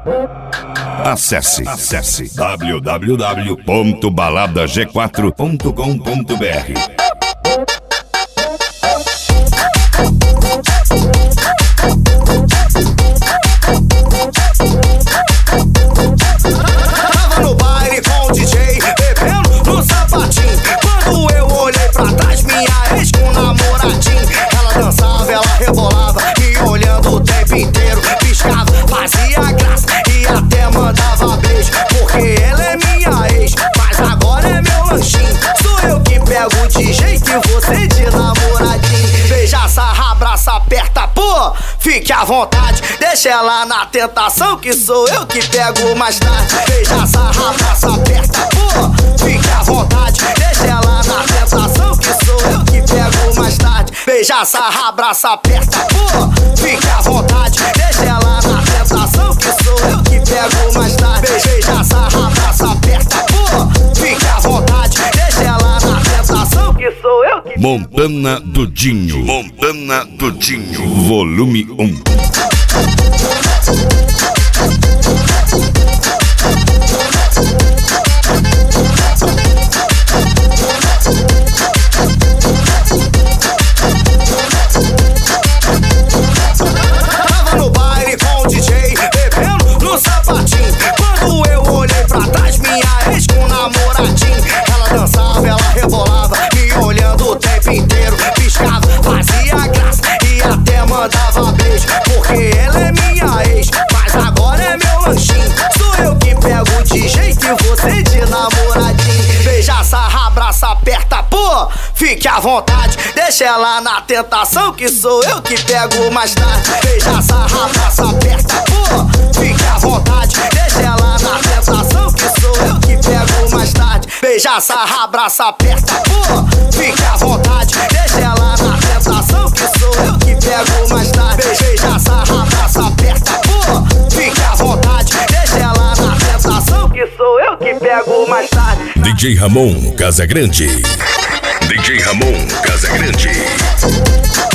Acesse www.baladag4.com.br. Tava no baile com o DJ, bebendo no sapatinho. Quando eu olhei pra trás, minha ex com namoradinho. Ela dançava, ela rebolava, me olhando o tempo inteiro. Piscava, fazia graça e até mandava beijo. Porque ela é minha ex, mas agora é meu lanchinho. Sou eu que pego de jeito e você de namoradinho. Beija, sarra, abraça, aperta, pô, fique à vontade. Deixa ela na tentação que sou eu que pego mais tarde. Beija, sarra, abraça, aperta, pô, fique à vontade. Deixa ela na tentação que sou eu que pego mais tarde. Beija, sarra, abraça, aperta, pô, fique à vontade. Deixa ela na tentação que sou eu que pego mais tarde. Beija, sarra, abraça, aperta, pô, fique à vontade. Deixa ela na tentação que sou eu que... Montana do Dinho. Montana do Dinho. Volume 1. Tava no baile com o DJ, bebendo no sapatinho. Quando eu olhei pra trás, minha ex com namoradinho. Ela dançava, ela rebolava, me olhando o tempo inteiro. Piscava, fazia graça e até mandava beijo. Porque ela é minha ex, mas agora é meu lanchinho. Sou eu que pego de jeito e você de namoradinho. Beija, sarra, abraça, aperta, pô, fique à vontade. Deixa ela na tentação que sou eu que pego mais tarde. Beija, sarra, abraça, aperta, pô, fique à vontade. Deixa ela na tentação que sou eu que pego mais tarde. Beija, sarra, abraça, aperta, pô, fique à vontade. Deixa ela na tentação que sou eu que pego mais tarde. Beija, sarra, abraça, aperta, pô, fique à vontade. Deixa ela na tentação que sou eu que pego mais tarde. DJ Ramon Casagrande. DJ Ramon Casagrande.